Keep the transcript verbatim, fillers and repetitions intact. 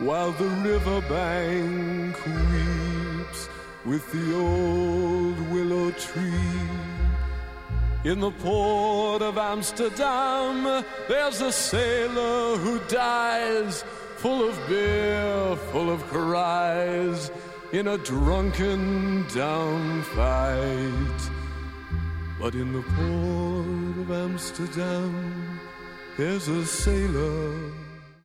while the riverbank weeps with the old willow tree. In the port of Amsterdam, there's a sailor who dies, full of beer, full of cries, in a drunken down fight. But in the port of Amsterdam, there's a sailor